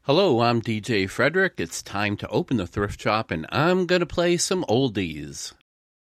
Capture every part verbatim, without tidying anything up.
Hello, I'm D J Frederick. It's time to open the thrift shop, and I'm going to play some oldies.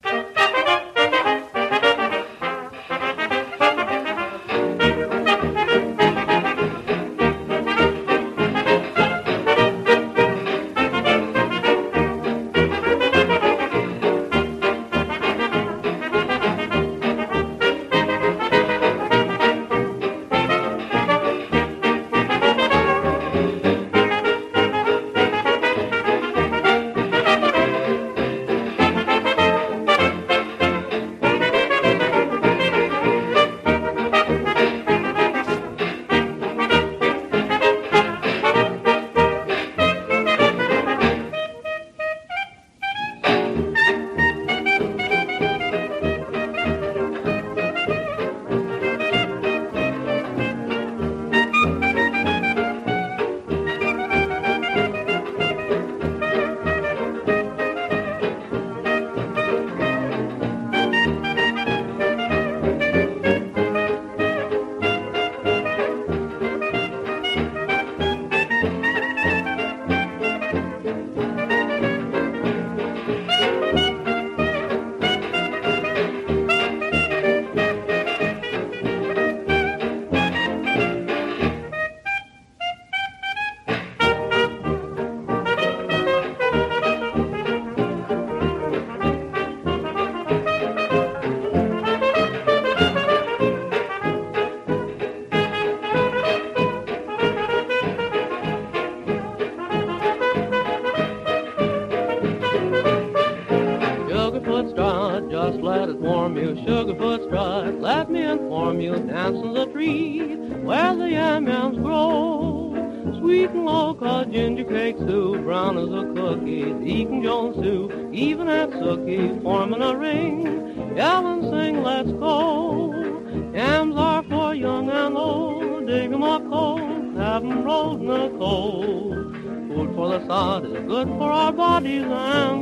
Forming a ring, yell and sing, let's go. Yams are for young and old, dig 'em up cold, have 'em rolled in the cold. Food for the sod is good for our bodies and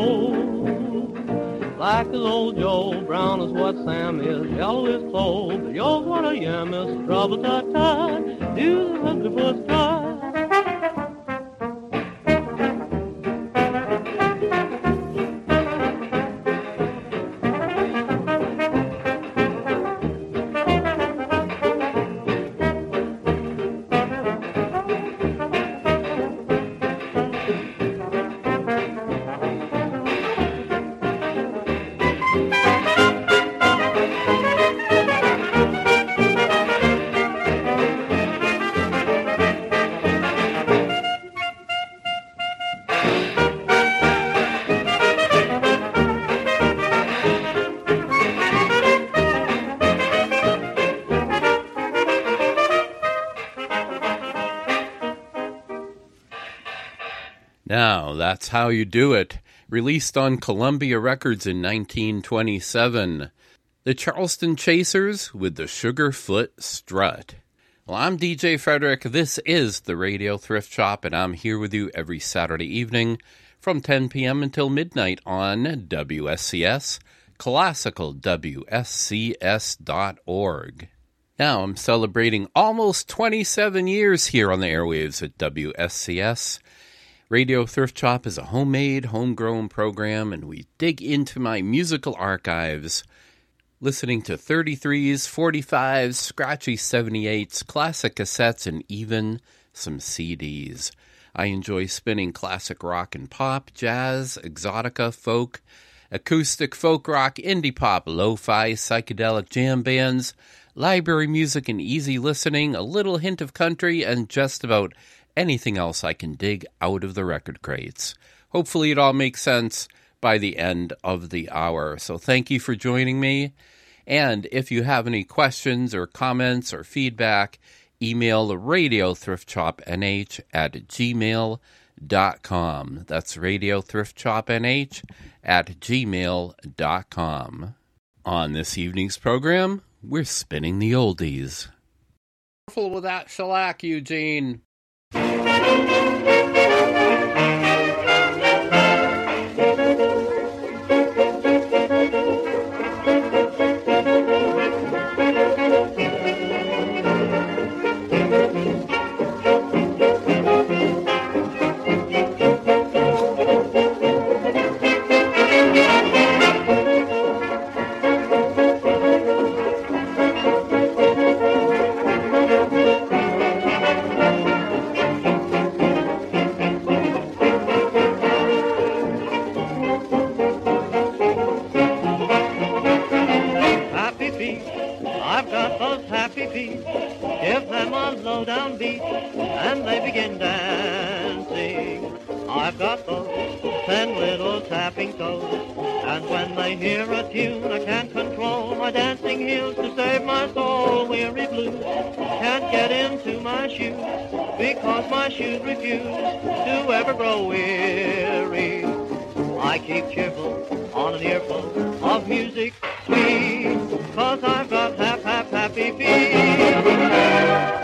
souls. Black is old Joe, brown is what Sam is, yellow is clove, but yo's what a yam is, trouble tut tut, do the hooky foot strut. Now, That's How You Do It, released on Columbia Records in nineteen twenty-seven. The Charleston Chasers with the Sugarfoot Strut. Well, I'm D J Frederick. This is the Radio Thrift Shop, and I'm here with you every Saturday evening from ten p.m. until midnight on W S C S, classical W S C S dot org. Now, I'm celebrating almost twenty-seven years here on the airwaves at W S C S. Radio Thrift Shop is a homemade, homegrown program, and we dig into my musical archives, listening to thirty-threes, forty-fives, scratchy seventy-eights, classic cassettes, and even some C Ds. I enjoy spinning classic rock and pop, jazz, exotica, folk, acoustic folk rock, indie pop, lo-fi, psychedelic jam bands, library music and easy listening, a little hint of country, and just about anything else I can dig out of the record crates. Hopefully it all makes sense by the end of the hour. So thank you for joining me. And if you have any questions or comments or feedback, email radiothriftshopnh at gmail dot com. That's radiothriftshopnh at gmail dot com. On this evening's program, we're spinning the oldies. Careful with that shellac, Eugene. rhythm beat, and they begin dancing. I've got those ten little tapping toes, and when they hear a tune, I can't control my dancing heels to save my soul. Weary blues can't get into my shoes, because my shoes refuse to ever grow weary. I keep cheerful on an earful of music sweet, 'cause I've got hap, hap, happy feet.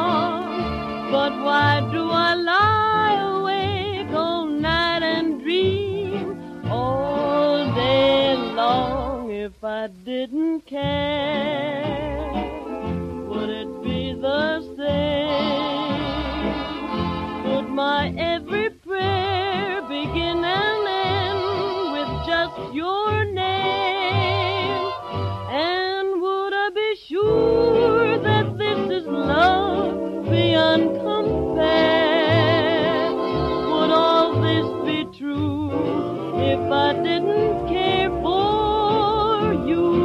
But why do I lie awake all night and dream? I didn't care, would it be the same? Would my every prayer begin and end with just your name? And would I be sure that this is love beyond compare? Would all this be true if I didn't care for you?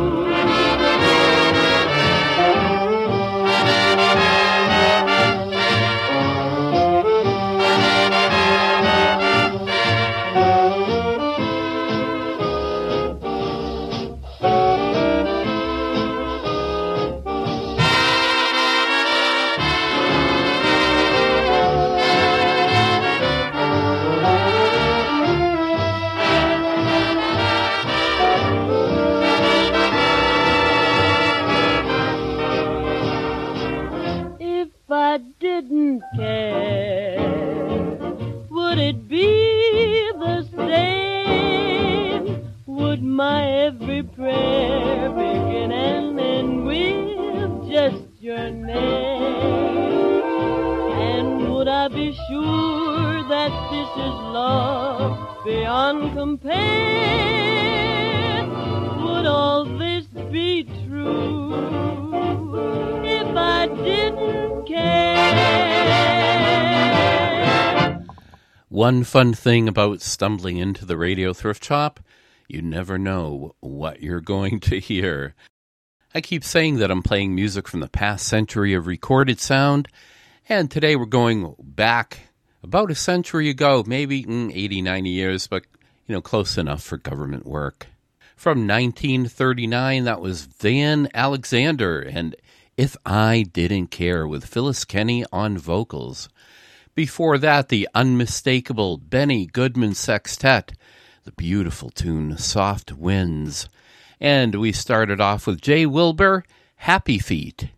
Didn't care, would it be the same? Would my every prayer begin and end with just your name? And would I be sure that this is love beyond compare? Would all this be true if I didn't care? One fun thing about stumbling into the Radio Thrift Shop, you never know what you're going to hear. I keep saying that I'm playing music from the past century of recorded sound, and today we're going back about a century ago, maybe mm, eighty, ninety years, but you know, close enough for government work. From nineteen thirty-nine, that was Van Alexander and If I Didn't Care with Phyllis Kenny on vocals. Before that, the unmistakable Benny Goodman Sextet, the beautiful tune Soft Winds. And we started off with Jay Wilbur, Happy Feet.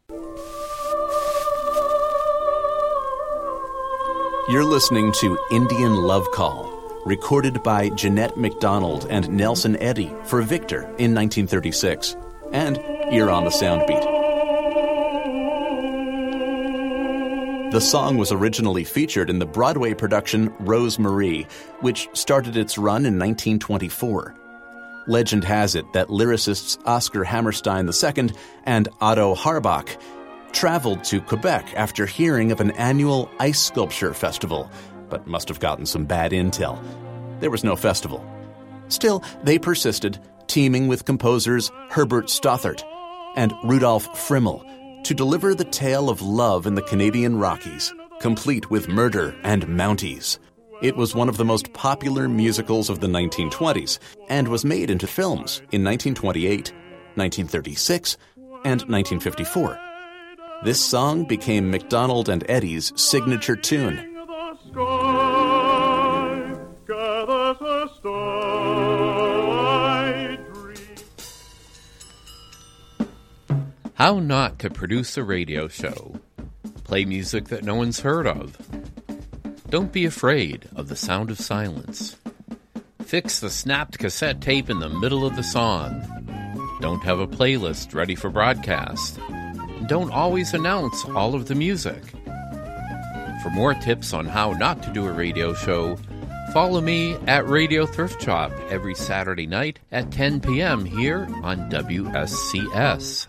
You're listening to Indian Love Call, recorded by Jeanette MacDonald and Nelson Eddy for Victor in nineteen thirty-six. And you're on the Soundbeat. The song was originally featured in the Broadway production Rose Marie, which started its run in nineteen twenty-four. Legend has it that lyricists Oscar Hammerstein the Second and Otto Harbach traveled to Quebec after hearing of an annual ice sculpture festival, but must have gotten some bad intel. There was no festival. Still, they persisted, teaming with composers Herbert Stothart and Rudolf Frimmel to deliver the tale of love in the Canadian Rockies, complete with murder and Mounties. It was one of the most popular musicals of the nineteen twenties and was made into films in nineteen twenty-eight, nineteen thirty-six, and nineteen fifty-four. This song became MacDonald and Eddy's signature tune. How not to produce a radio show. Play music that no one's heard of. Don't be afraid of the sound of silence. Fix the snapped cassette tape in the middle of the song. Don't have a playlist ready for broadcast. Don't always announce all of the music. For more tips on how not to do a radio show, follow me at Radio Thrift Shop every Saturday night at ten p.m. here on W S C S.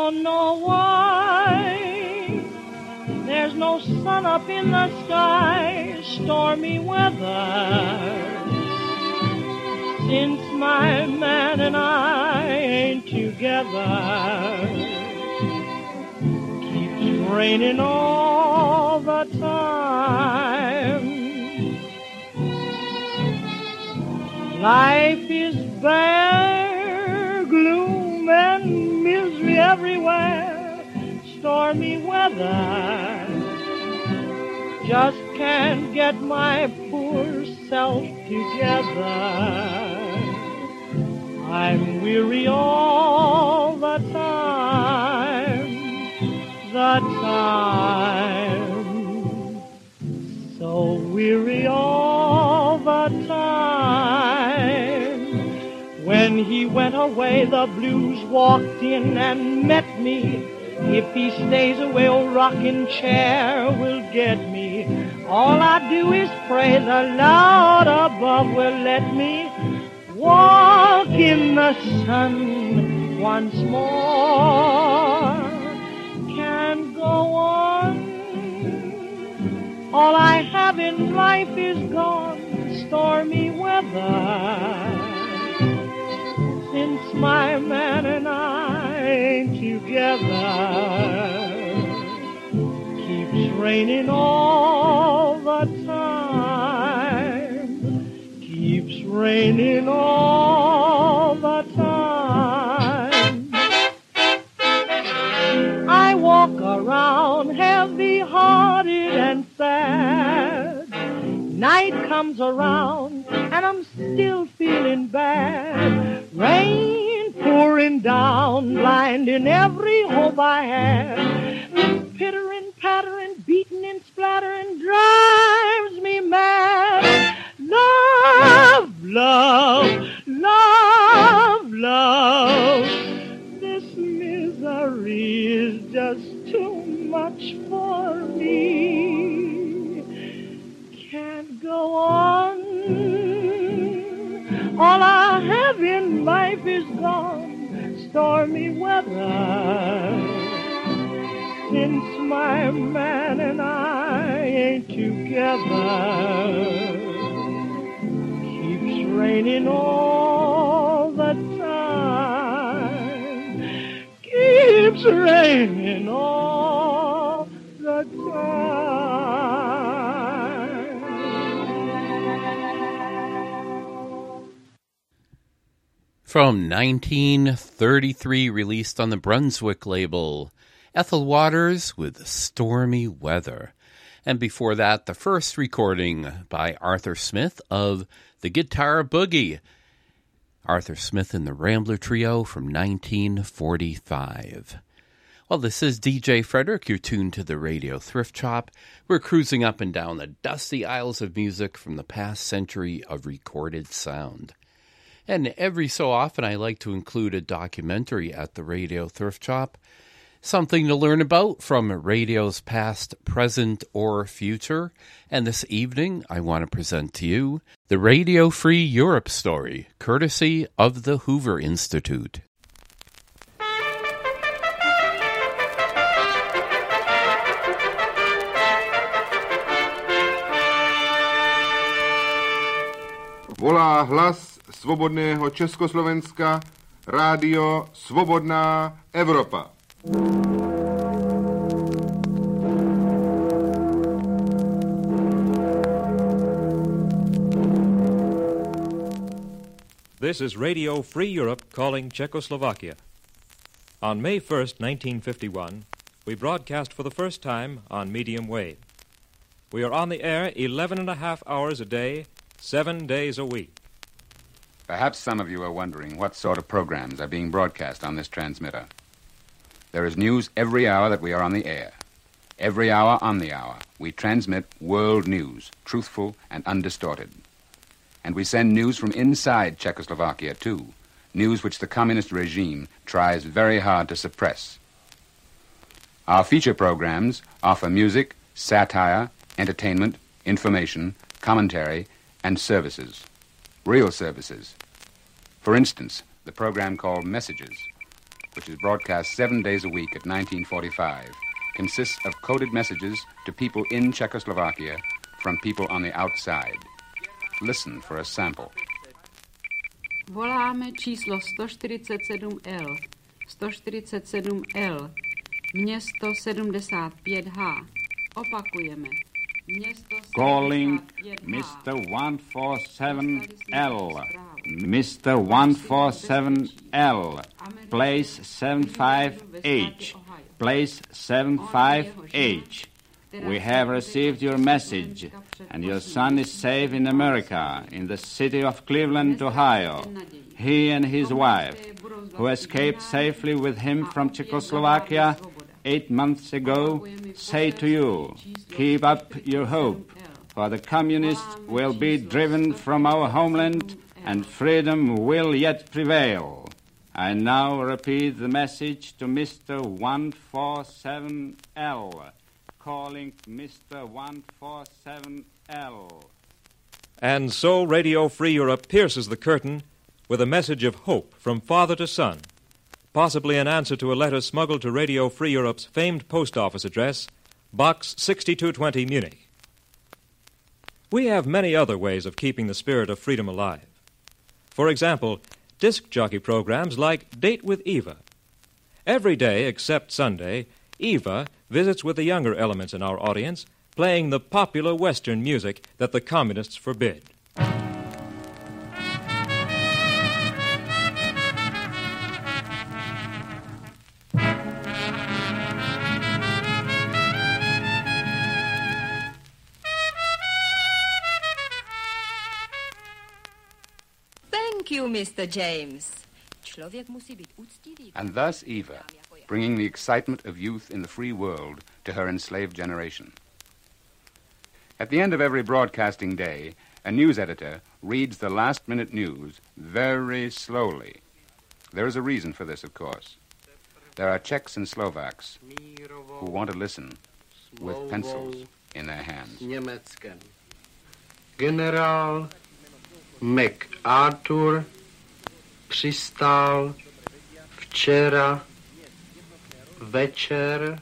don't know why. There's no sun up in the sky, stormy weather. Since my man and I ain't together, keeps raining all the time. Life is bare, gloom and misery everywhere, stormy weather. Just can't get my poor self together. I'm weary all the time, the time, so weary all the time. When he went away, the blues walked in and met me. If he stays away, old rocking chair will get me. All I do is pray the Lord above will let me walk in the sun once more. Can't go on. All I have in life is gone, stormy weather. Since my man and I ain't together, keeps raining all the time, keeps raining all the time. I walk around heavy-hearted and sad. Night comes around and I'm still feeling bad. Rain pouring down, blinding every hope I had. This pittering, pattering, beating and splattering drives me mad. Love, love, love, love. This misery is just too much for me. Can't go on. All I have in life is gone, stormy weather. Since my man and I ain't together, keeps raining all the time, keeps raining all the time. From nineteen thirty-three, released on the Brunswick label, Ethel Waters with Stormy Weather. And before that, the first recording by Arthur Smith of The Guitar Boogie. Arthur Smith and the Rambler Trio from nineteen forty-five. Well, this is D J Frederick. You're tuned to the Radio Thrift Shop. We're cruising up and down the dusty aisles of music from the past century of recorded sound. And every so often I like to include a documentary at the Radio Thrift Shop, something to learn about from radio's past, present, or future. And this evening I want to present to you the Radio Free Europe story, courtesy of the Hoover Institute. Volá hlas svobodného Československa, rádio Svobodná Evropa. This is Radio Free Europe calling Czechoslovakia. On May first, nineteen fifty-one, we broadcast for the first time on medium wave. We are on the air eleven and a half hours a day, seven days a week. Perhaps some of you are wondering what sort of programs are being broadcast on this transmitter. There is news every hour that we are on the air. Every hour on the hour, we transmit world news, truthful and undistorted. And we send news from inside Czechoslovakia, too, news which the communist regime tries very hard to suppress. Our feature programs offer music, satire, entertainment, information, commentary, and services. Real services. For instance, the program called Messages, which is broadcast seven days a week at nineteen forty-five, consists of coded messages to people in Czechoslovakia from people on the outside. Listen for a sample. Voláme číslo sto čtyřicet sedm L, sto čtyřicet sedm L, město sedmdesát pět H. Opakujeme. Město Calling Mister one forty-seven L. Mister one forty-seven L. Place seventy-five H. Place seventy-five H. We have received your message, and your son is safe in America, in the city of Cleveland, Ohio. He and his wife, who escaped safely with him from Czechoslovakia eight months ago, say to you, keep up your hope, for the communists will be driven from our homeland and freedom will yet prevail. I now repeat the message to Mister one forty-seven L, calling Mister one forty-seven L. And so Radio Free Europe pierces the curtain with a message of hope from father to son, possibly an answer to a letter smuggled to Radio Free Europe's famed post office address, Box sixty-two twenty, Munich. We have many other ways of keeping the spirit of freedom alive. For example, disc jockey programs like Date with Eva. Every day except Sunday, Eva visits with the younger elements in our audience, playing the popular Western music that the communists forbid. Thank you, Mister James. And thus Eva, bringing the excitement of youth in the free world to her enslaved generation. At the end of every broadcasting day, a news editor reads the last-minute news very slowly. There is a reason for this, of course. There are Czechs and Slovaks who want to listen with pencils in their hands. Generál MacArthur přistál včera večer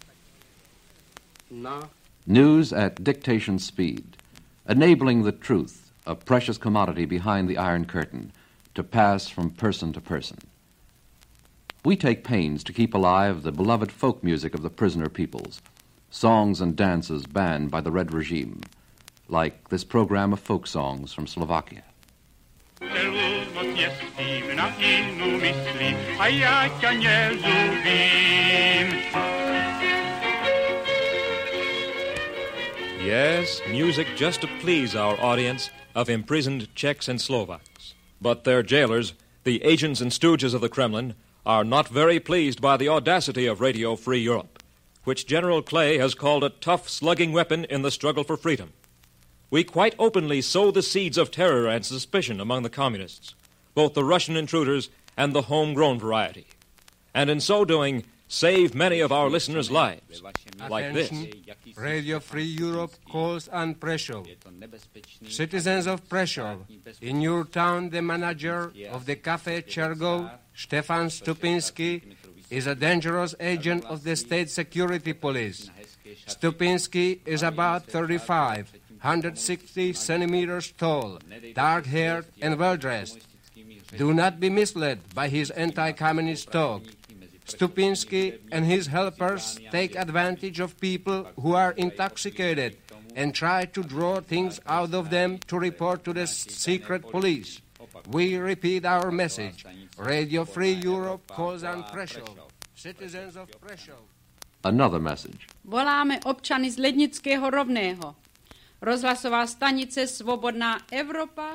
na... News at dictation speed, enabling the truth, a precious commodity behind the Iron Curtain, to pass from person to person. We take pains to keep alive the beloved folk music of the prisoner peoples, songs and dances banned by the Red regime, like this program of folk songs from Slovakia. Yes, music just to please our audience of imprisoned Czechs and Slovaks. But their jailers, the agents and stooges of the Kremlin, are not very pleased by the audacity of Radio Free Europe, which General Clay has called a tough, slugging weapon in the struggle for freedom. We quite openly sow the seeds of terror and suspicion among the communists, both the Russian intruders and the homegrown variety, and in so doing, save many of our listeners' lives, like this. Radio Free Europe calls on Prešov. Citizens of Prešov, in your town the manager of the Café Chergov, Stefan Stupinsky, is a dangerous agent of the state security police. Stupinsky is about thirty-five, one hundred sixty centimeters tall, dark-haired and well-dressed. Do not be misled by his anti-communist talk. Stupinsky and his helpers take advantage of people who are intoxicated and try to draw things out of them to report to the secret police. We repeat our message. Radio Free Europe calls on Prešov. Citizens of Prešov. Another message. Voláme občany z Lednického Rovného. Rozhlasová stanice Svobodná Evropa.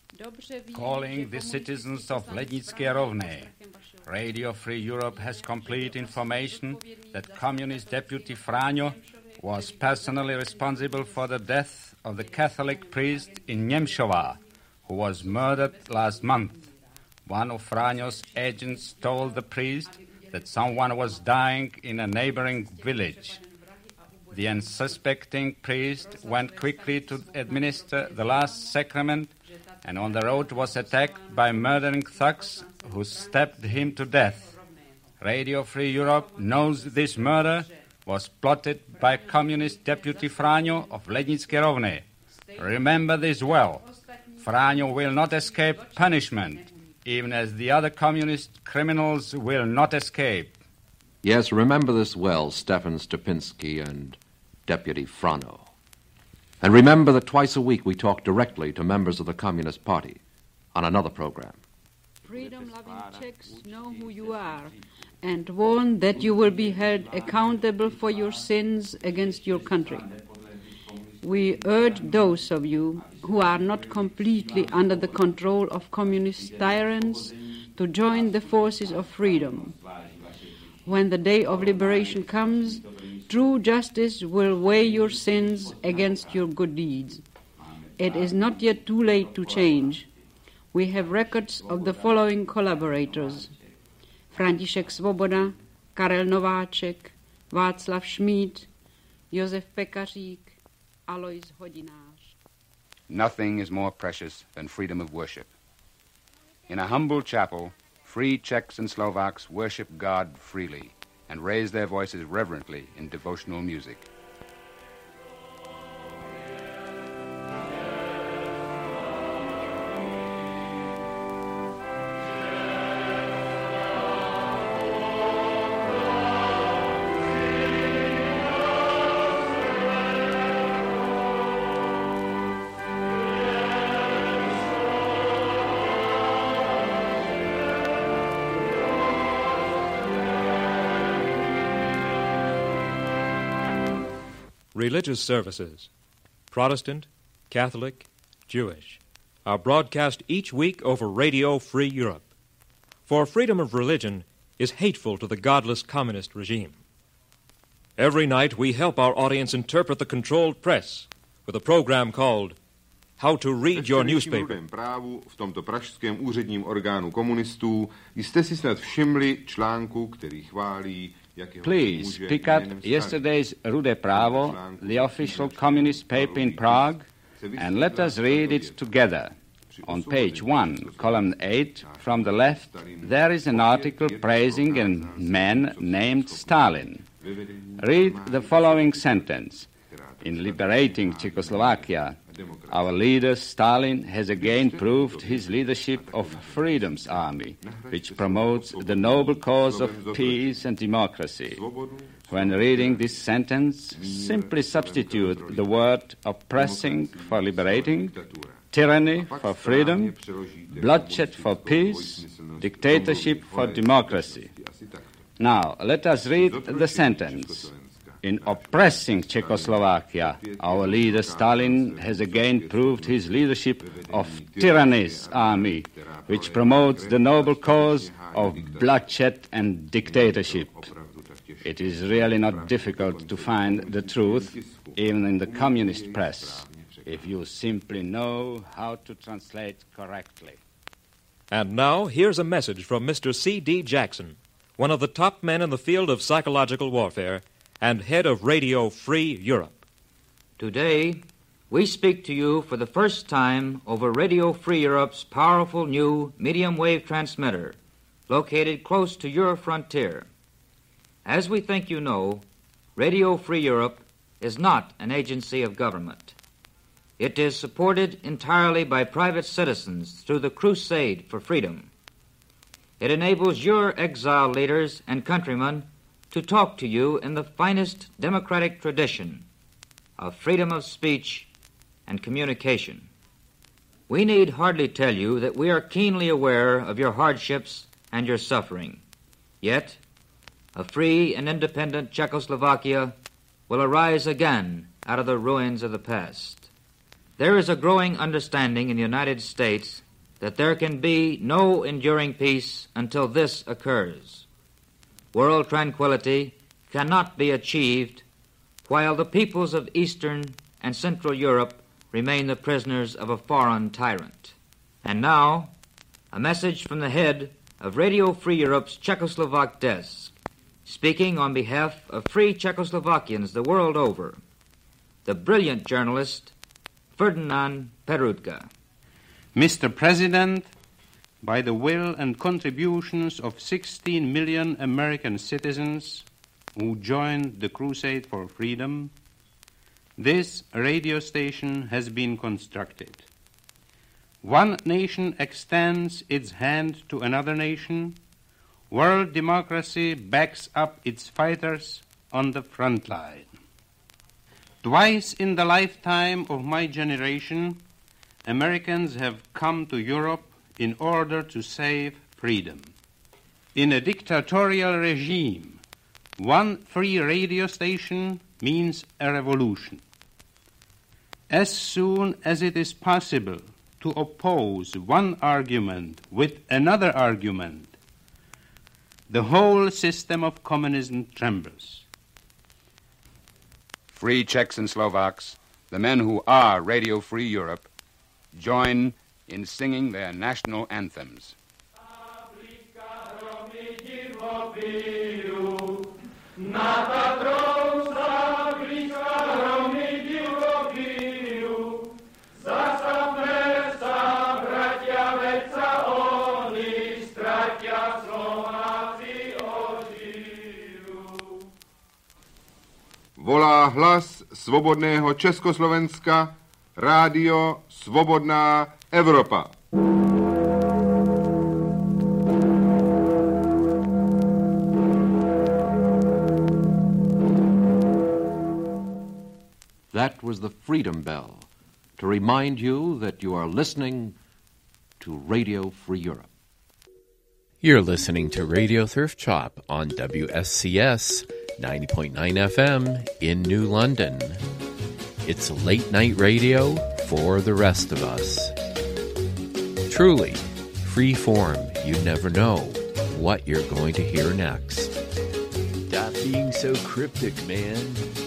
Calling the citizens of Lednické Rovné. Radio Free Europe has complete information that Communist Deputy Franjo was personally responsible for the death of the Catholic priest in Němšová, who was murdered last month. One of Franjo's agents told the priest that someone was dying in a neighboring village. The unsuspecting priest went quickly to administer the last sacrament and on the road was attacked by murdering thugs who stabbed him to death. Radio Free Europe knows this murder was plotted by Communist Deputy Franjo of Lednické Rovné. Remember this well. Franjo will not escape punishment, even as the other communist criminals will not escape. Yes, remember this well, Stefan Stupinski and Deputy Franjo. And remember that twice a week we talk directly to members of the Communist Party on another program. Freedom-loving Czechs know who you are and warn that you will be held accountable for your sins against your country. We urge those of you who are not completely under the control of communist tyrants to join the forces of freedom. When the day of liberation comes, true justice will weigh your sins against your good deeds. It is not yet too late to change. We have records of the following collaborators: František Svoboda, Karel Nováček, Václav Šmíd, Josef Pekařík, Alois Hodinář. Nothing is more precious than freedom of worship. In a humble chapel, free Czechs and Slovaks worship God freely and raise their voices reverently in devotional music. Religious services, Protestant, Catholic, Jewish, are broadcast each week over Radio Free Europe. For freedom of religion is hateful to the godless communist regime. Every night we help our audience interpret the controlled press with a program called How to Read Your Newspaper. Právu v tomto pražském úředním orgánu komunistů jste si snad všimli článku, který chválí. Please pick up yesterday's Rude Pravo, the official communist paper in Prague, and let us read it together. On page one, column eight, from the left, there is an article praising a man named Stalin. Read the following sentence. In liberating Czechoslovakia, our leader Stalin has again proved his leadership of Freedom's Army, which promotes the noble cause of peace and democracy. When reading this sentence, simply substitute the word oppressing for liberating, tyranny for freedom, bloodshed for peace, dictatorship for democracy. Now, let us read the sentence. In oppressing Czechoslovakia, our leader Stalin has again proved his leadership of tyranny's army, which promotes the noble cause of bloodshed and dictatorship. It is really not difficult to find the truth, even in the communist press, if you simply know how to translate correctly. And now, here's a message from Mister C D Jackson, one of the top men in the field of psychological warfare and head of Radio Free Europe. Today, we speak to you for the first time over Radio Free Europe's powerful new medium-wave transmitter, located close to your frontier. As we think you know, Radio Free Europe is not an agency of government. It is supported entirely by private citizens through the crusade for freedom. It enables your exiled leaders and countrymen to talk to you in the finest democratic tradition of freedom of speech and communication. We need hardly tell you that we are keenly aware of your hardships and your suffering. Yet, a free and independent Czechoslovakia will arise again out of the ruins of the past. There is a growing understanding in the United States that there can be no enduring peace until this occurs. World tranquility cannot be achieved while the peoples of Eastern and Central Europe remain the prisoners of a foreign tyrant. And now, a message from the head of Radio Free Europe's Czechoslovak desk, speaking on behalf of free Czechoslovakians the world over, the brilliant journalist Ferdinand Peroutka. Mister President, by the will and contributions of sixteen million American citizens who joined the crusade for freedom, this radio station has been constructed. One nation extends its hand to another nation. World democracy backs up its fighters on the front line. Twice in the lifetime of my generation, Americans have come to Europe in order to save freedom. In a dictatorial regime, one free radio station means a revolution. As soon as it is possible to oppose one argument with another argument, the whole system of communism trembles. Free Czechs and Slovaks, the men who are Radio Free Europe, join in singing their national anthems. Volá hlas svobodného Československa, rádio Svobodná Evropa. That was the Freedom Bell, to remind you that you are listening to Radio Free Europe. You're listening to Radio Thrift Shop on W S C S ninety point nine F M in New London. It's late night radio for the rest of us. Truly, free form, you never know what you're going to hear next. Stop being so cryptic, man.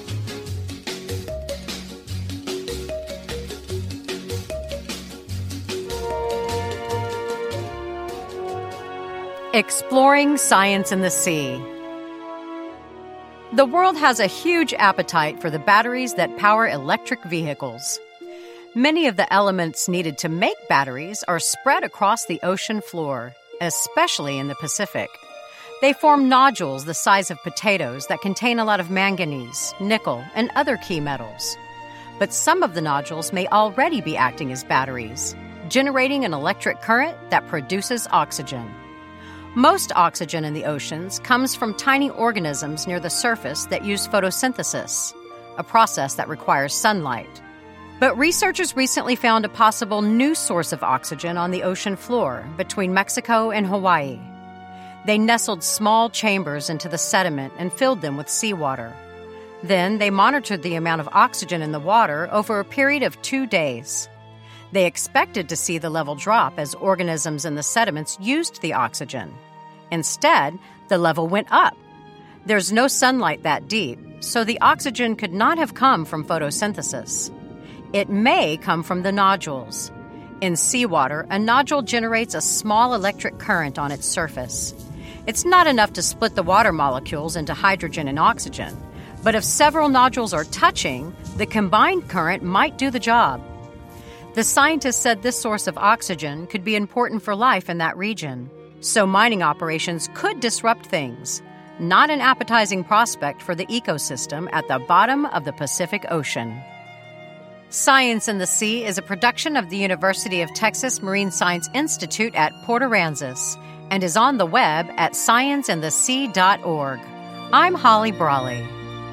Exploring Science in the Sea. The world has a huge appetite for the batteries that power electric vehicles. Many of the elements needed to make batteries are spread across the ocean floor, especially in the Pacific. They form nodules the size of potatoes that contain a lot of manganese, nickel, and other key metals. But some of the nodules may already be acting as batteries, generating an electric current that produces oxygen. Most oxygen in the oceans comes from tiny organisms near the surface that use photosynthesis, a process that requires sunlight. But researchers recently found a possible new source of oxygen on the ocean floor between Mexico and Hawaii. They nestled small chambers into the sediment and filled them with seawater. Then they monitored the amount of oxygen in the water over a period of two days. They expected to see the level drop as organisms in the sediments used the oxygen. Instead, the level went up. There's no sunlight that deep, so the oxygen could not have come from photosynthesis. It may come from the nodules. In seawater, a nodule generates a small electric current on its surface. It's not enough to split the water molecules into hydrogen and oxygen, but if several nodules are touching, the combined current might do the job. The scientists said this source of oxygen could be important for life in that region, so mining operations could disrupt things. Not an appetizing prospect for the ecosystem at the bottom of the Pacific Ocean. Science in the Sea is a production of the University of Texas Marine Science Institute at Port Aransas and is on the web at science in the sea dot org. I'm Holly Brawley.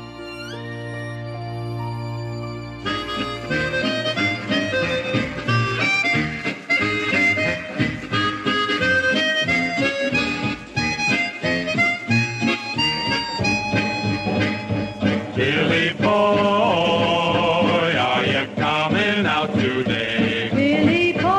Billy boy, are you coming out today? Billy boy,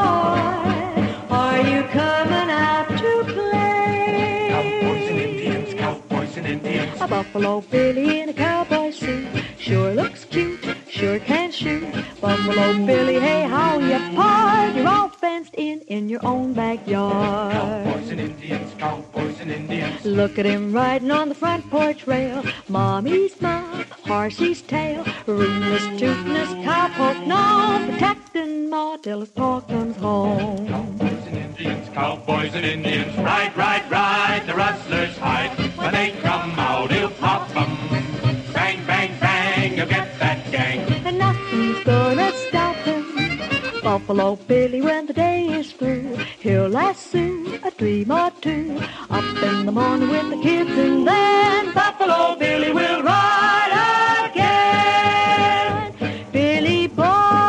are you coming out to play? Cowboys and Indians, cowboys and Indians. A Buffalo Billy in a cowboy suit sure looks cute, sure can shoot. Buffalo Billy, hey, how you part? You're all fenced in in your own backyard. Cowboys and Indians, cowboys and Indians. Look at him riding on the front porch rail. Mommy's mouth, horsey's tail, rootless, toothless, cowpoke, no, protecting Ma till his pa comes home. Cowboys and Indians, cowboys cowboys and Indians. Ride, ride, ride, the rustlers hide. When they come out, he'll pop 'em. Bang, bang, bang, you'll get that gang. And nothing's gonna stop him. Buffalo Billy, when the day is through, he'll lasso a dream or two. Up in the morning with the kids, and then Buffalo Billy will ride again. Billy boy,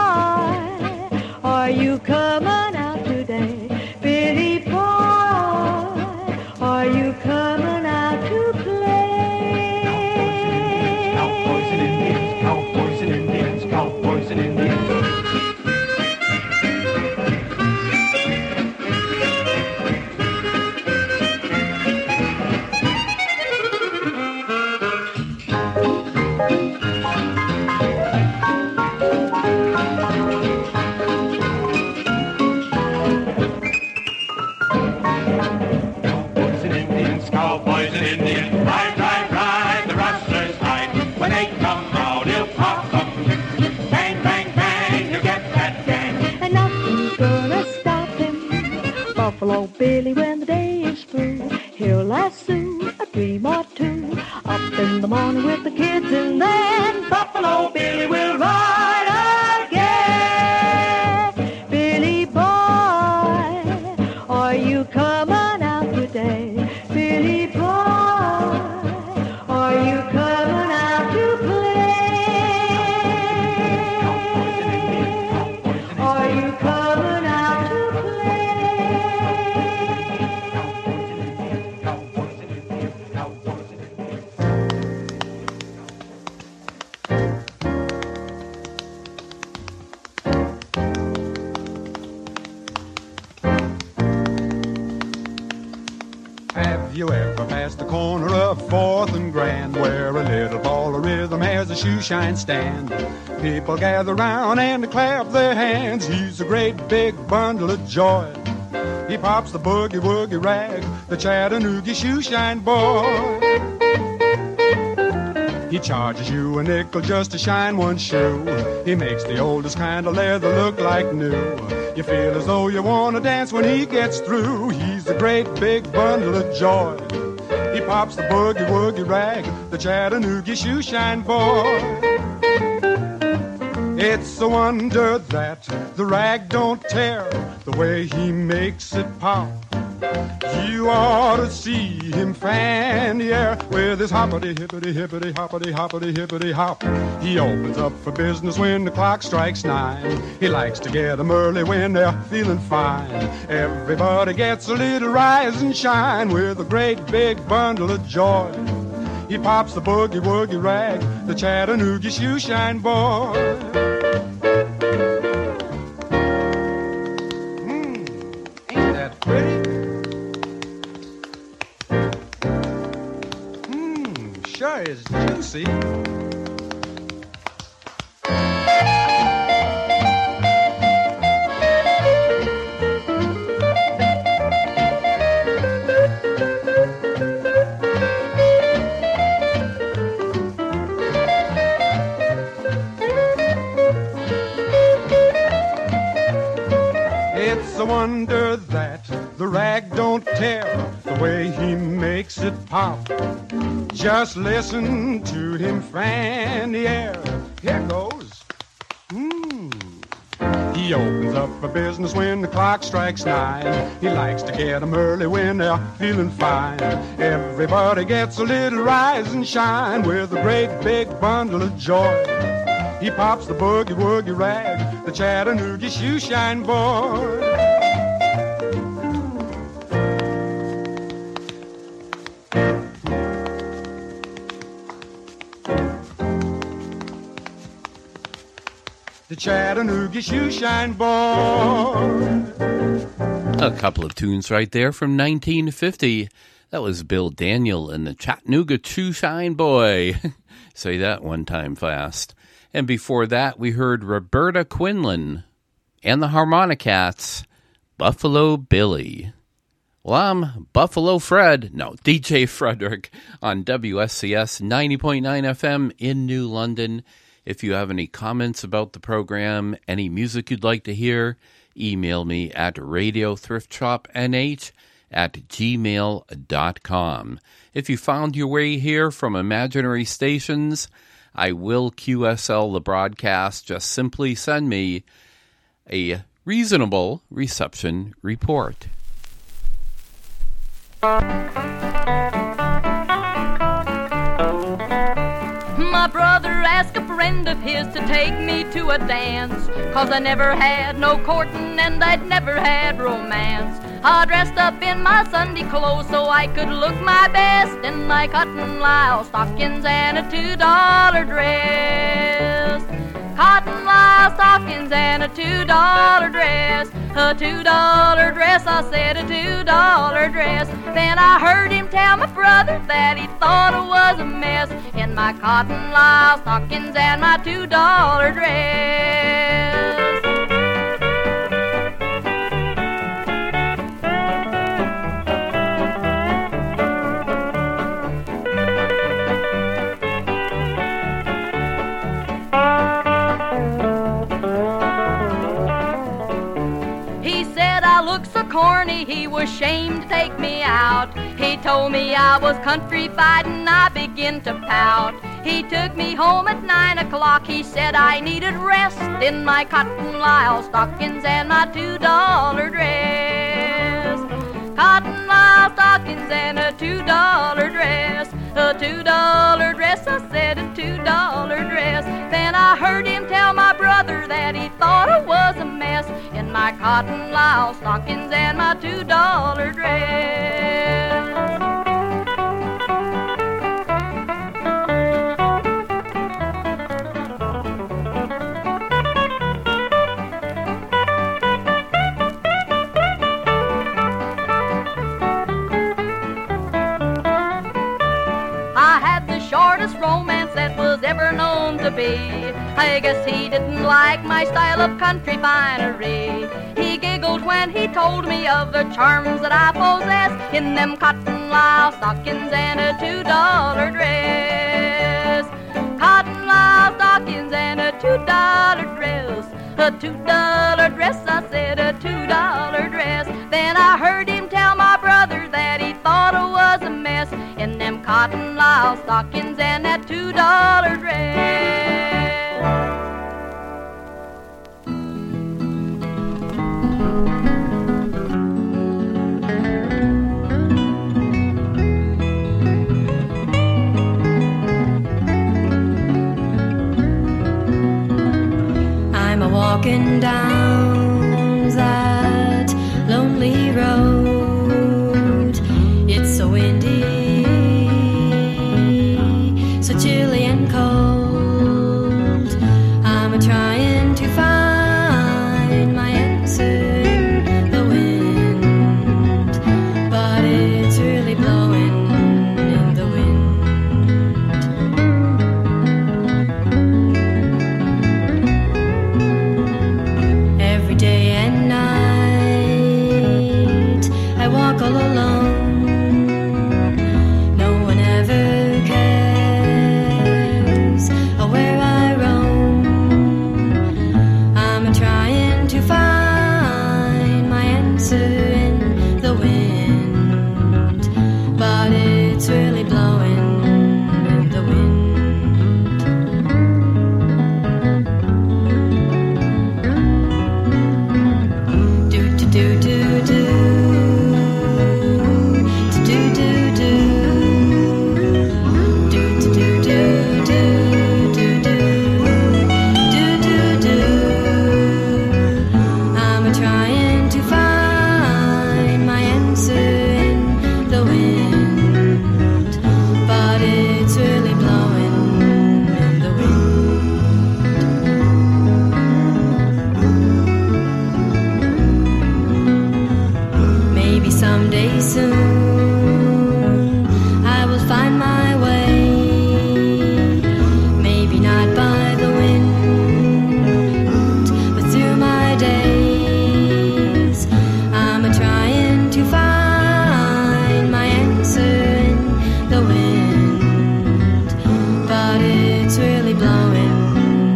are you coming out today? Billy boy, are you coming out to play? Cowboys and Indians, cowboys and Indians, cowboys and Indians. Cowboys and Indians, ride, ride, ride, the rustlers hide. When they come out, he'll pop 'em. Bang, bang, bang, you'll get that gang. And nothing's gonna stop him. Buffalo Billy, when the day is through, he'll lasso a dream or two. Up in the morning with the kids, and then Buffalo Billy will ride again. Billy boy, are you coming out today? Billy boy, are you coming out to play? Are you coming out to Have you ever passed the corner of fourth and Grand, where a little ball of rhythm has a shoe shine stand? People gather round and clap their hands. He's a great big bundle of joy. He pops the boogie woogie rag, the Chattanooga shoe shine boy. He charges you a nickel just to shine one shoe. He makes the oldest kind of leather look like new. You feel as though you want to dance when he gets through. He's a great big bundle of joy. He pops the boogie woogie rag, the Chattanooga shoe shine boy. It's a wonder that the rag don't tear, the way he makes it pop. You ought to see him fan the air with his hoppity hippity hippity hoppity hoppity hippity hop. He opens up for business when the clock strikes nine. He likes to get 'em early when they're feeling fine. Everybody gets a little rise and shine with a great big bundle of joy. He pops the boogie woogie rag, the Chattanooga shoe shine boy. Mm, ain't that pretty? Sure is juicy. It's a wonder that the rag don't tear, the way he makes it pop. Just listen to him fan the air. Here goes. Mm. He opens up for business when the clock strikes nine. He likes to get 'em early when they're feeling fine. Everybody gets a little rise and shine with a great big bundle of joy. He pops the boogie woogie rag, the Chattanooga shoe shine boy. The Chattanooga shoe shine boy. A couple of tunes right there from nineteen fifty. That was Bill Daniel and the Chattanooga Shoe Shine Boy. Say that one time fast. And before that, we heard Roberta Quinlan and the Harmonicats, Buffalo Billy. Well, I'm Buffalo Fred, no, D J Frederick on W S C S ninety point nine F M in New London. If you have any comments about the program, any music you'd like to hear, email me at radiothriftshopnh at gmail dot com. If you found your way here from imaginary stations, I will Q S L the broadcast. Just simply send me a reasonable reception report. My brother asked a friend of his to take me to a dance, 'cause I never had no courting and I'd never had romance. I dressed up in my Sunday clothes so I could look my best in my cotton lisle stockings and a two-dollar dress. Cotton lisle stockings and a two-dollar dress. A two-dollar dress, I said, a two-dollar dress. Then I heard him tell my brother that he thought it was a mess in my cotton lisle stockings and my two-dollar dress. Corny, he was ashamed to take me out. He told me I was country-fied and I began to pout. He took me home at nine o'clock. He said I needed rest in my cotton lisle stockings and my two-dollar dress. Cotton lisle stockings and a two-dollar dress. A two-dollar dress, I said, a two-dollar dress. Then I heard him tell my brother that he thought it was a mess in my cotton lisle stockings and my two-dollar dress. Shortest romance that was ever known to be. I guess he didn't like my style of country finery. He giggled when he told me of the charms that I possess in them cotton lisle stockings and a two-dollar dress. Cotton lisle stockings and a two-dollar dress. A two-dollar dress, I said, a two-dollar dress. Then I heard him tell my brother that he thought it was a mess in them cotton lisle stockings and that two-dollar dress. I'm a walking down that lonely road. It's so windy, so chilly and cold. I'm a trying to find my answer in the wind, but it's really blowing in the wind. Every day and night I walk all alone. But it's really blowing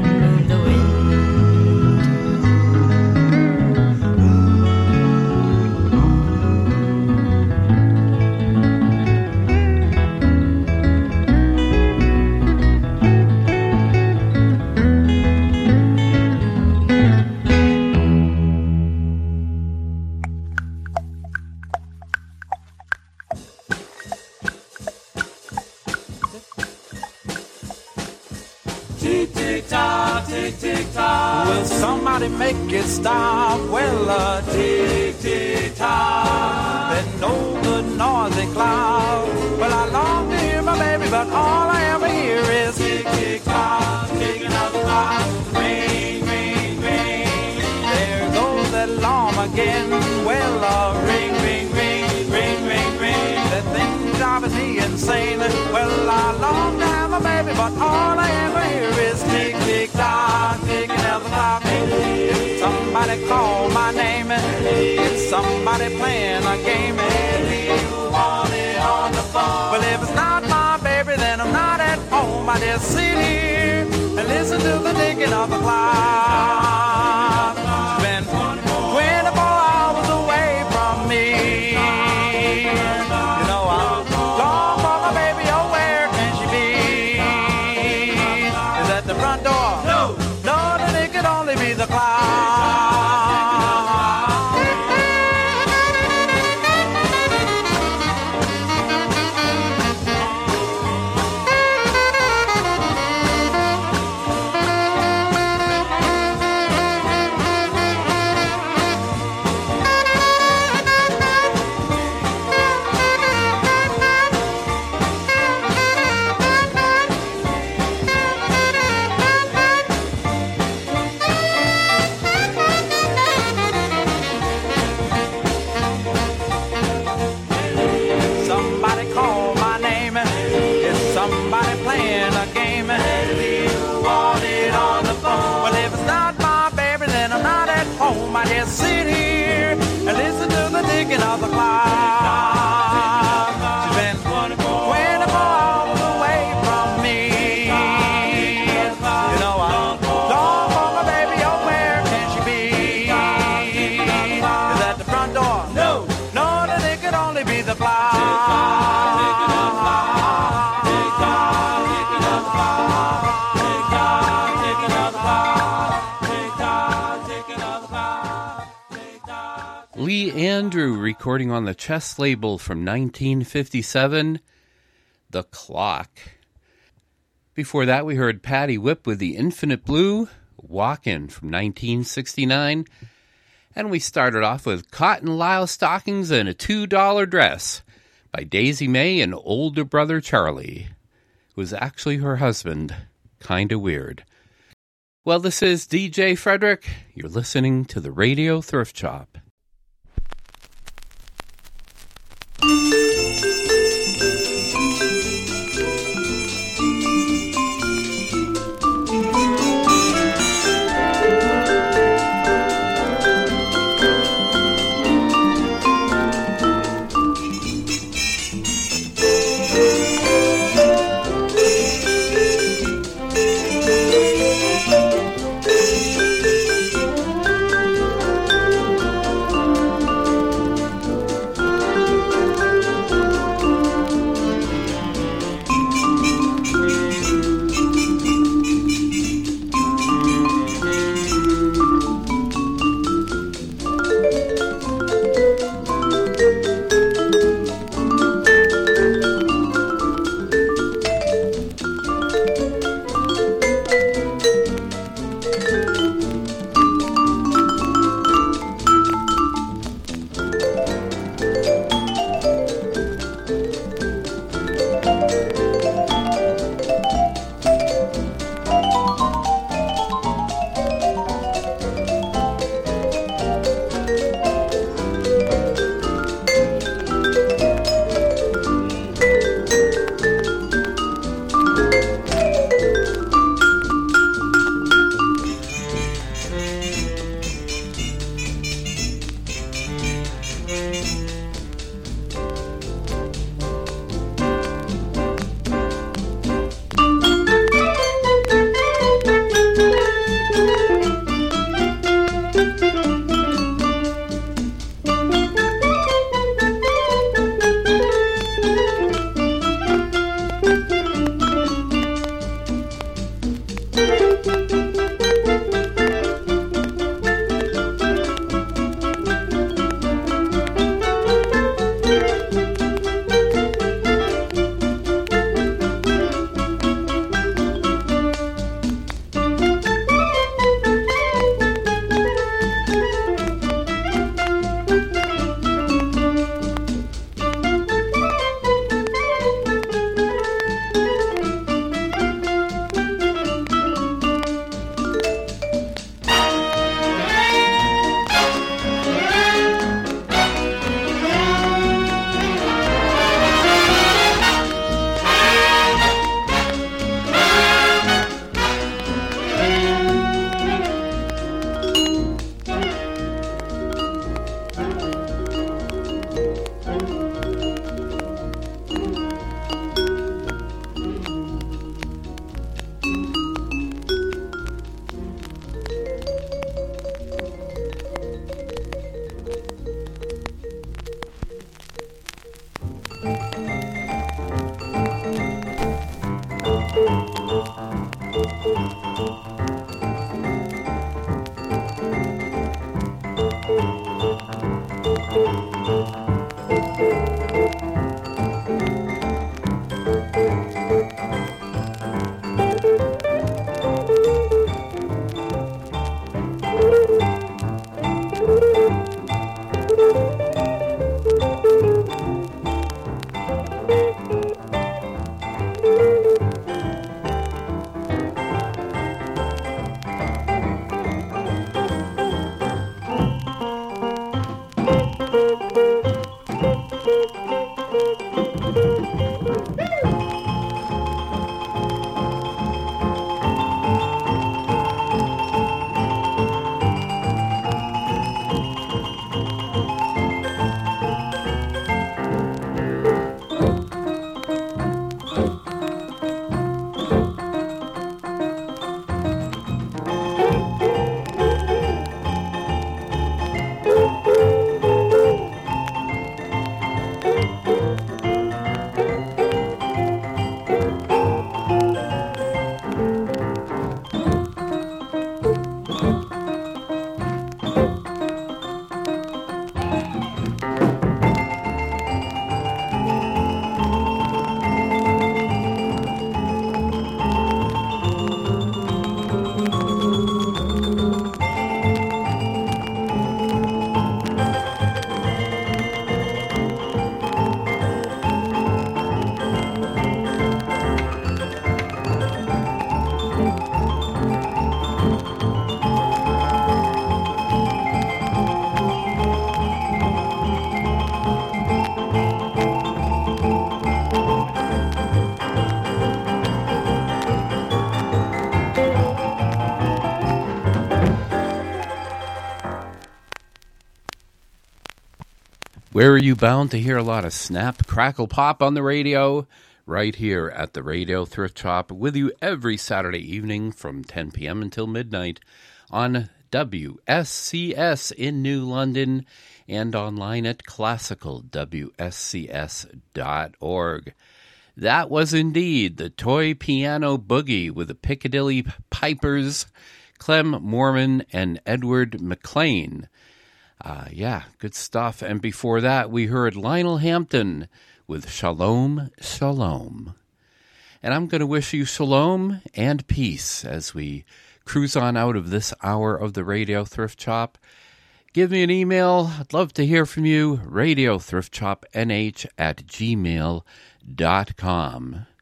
Tick, tick, tock, tick, tick, tock. Will somebody make it stop? Well, uh, tick, tick, tock. That no good noisy cloud. Well, I long to hear my baby, but all I ever hear is tick, tick, tock, ticking out the clock. Ring, ring, ring. There goes that alarm again. Well, uh, ring, ring, ring, ring, ring, ring. That thing driving me insane. Well, I long to have a baby, but all I ever hear is tick, tick, tock, ticking out the clock. If somebody call my name, it's somebody playing a game. You want it on the phone. Well, if it's not my baby, then I'm not at home. I just sit here and listen to the ticking of the clock. She's been twenty-four hours away from me. You know I'm long for my baby. Oh, where can she be? Is that the front door? No, no, then it could only be the clock. Somebody call my name. It's somebody playing a game. You want it on the phone. Well, if it's not my baby, then I'm not at home. I just sit here and listen to the ticking of the clock. She's been twenty-four hours away from me. You know I'm long for my baby. Oh, where can she be? Is that the front door? No, no, then it could only be the clock. Lee Andrew recording on the Chess label from nineteen fifty-seven, The Clock. Before that, we heard Patty Whip with The Infinite Blue, Walkin' from nineteen sixty-nine. And we started off with Cotton Lisle Stockings and a two dollar Dress by Daisy May and older brother Charlie, who was actually her husband. Kinda weird. Well, this is D J Frederick. You're listening to the Radio Thrift Shop. Where are you bound to hear a lot of snap, crackle, pop on the radio? Right here at the Radio Thrift Shop, with you every Saturday evening from ten p.m. until midnight on W S C S in New London and online at classical w s c s dot org. That was indeed the Toy Piano Boogie with the Piccadilly Pipers, Clem Mormon, and Edward McLean. Uh, yeah, good stuff. And before that, we heard Lionel Hampton with Shalom, Shalom. And I'm going to wish you shalom and peace as we cruise on out of this hour of the Radio Thrift Shop. Give me an email. I'd love to hear from you. radio thrift shop n h at gmail dot com.